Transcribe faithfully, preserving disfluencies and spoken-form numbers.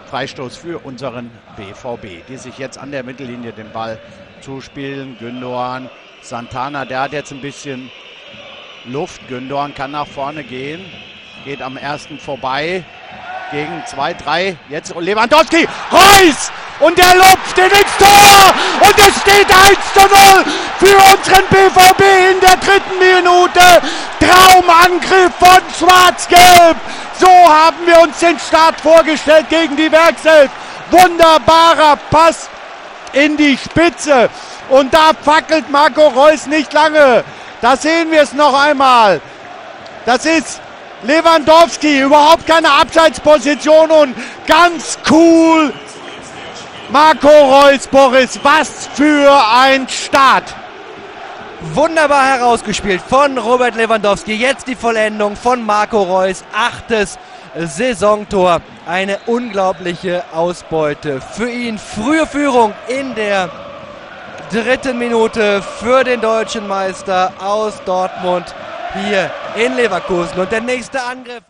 Freistoß für unseren B V B, die sich jetzt an der Mittellinie den Ball zuspielen. Gündoğan, Santana, der hat jetzt ein bisschen Luft. Gündoğan kann nach vorne gehen, geht am ersten vorbei, gegen zwei, drei, jetzt Lewandowski, Reus! Und der lupft ihn ins Tor! Und es steht eins zu null für unseren B V B in der dritten Minute. Traumangriff von Schwarz-Gelb. So haben wir uns den Start vorgestellt gegen die Werkself. Wunderbarer Pass in die Spitze. Und da fackelt Marco Reus nicht lange. Da sehen wir es noch einmal. Das ist Lewandowski, überhaupt keine Abseitsposition und ganz cool. Marco Reus, Boris, was für ein Start. Wunderbar herausgespielt von Robert Lewandowski. Jetzt die Vollendung von Marco Reus. Achtes Saisontor. Eine unglaubliche Ausbeute für ihn. Frühe Führung in der dritten Minute für den deutschen Meister aus Dortmund hier in Leverkusen. Und der nächste Angriff.